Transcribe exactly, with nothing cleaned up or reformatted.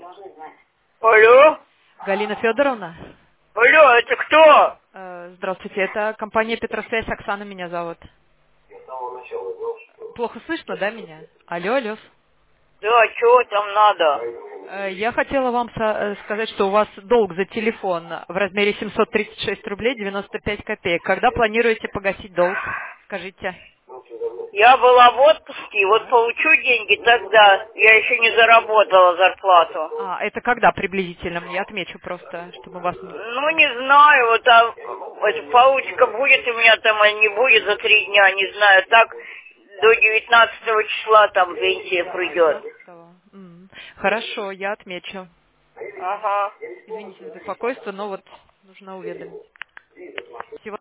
Алло? Галина Федоровна? Алло, это кто? Э, Здравствуйте, это компания Петросвязь, Оксана меня зовут. Плохо слышно, да, меня? Алло, алло. Да, чего там надо? Э, Я хотела вам со- э, сказать, что у вас долг за телефон в размере семьсот тридцать шесть рублей девяносто пять копеек. Когда планируете погасить долг? Скажите. Я была в отпуске, вот получу деньги тогда. Я еще не заработала зарплату. А, это когда приблизительно? Мне отмечу просто, чтобы вас... Ну, не знаю, вот а, эта получка будет у меня там или не будет за три дня, не знаю. Так до девятнадцатого числа там пенсия придет. девятнадцатого. М, Хорошо, я отмечу. Ага. Извините за беспокойство, но вот нужно уведомить. Всего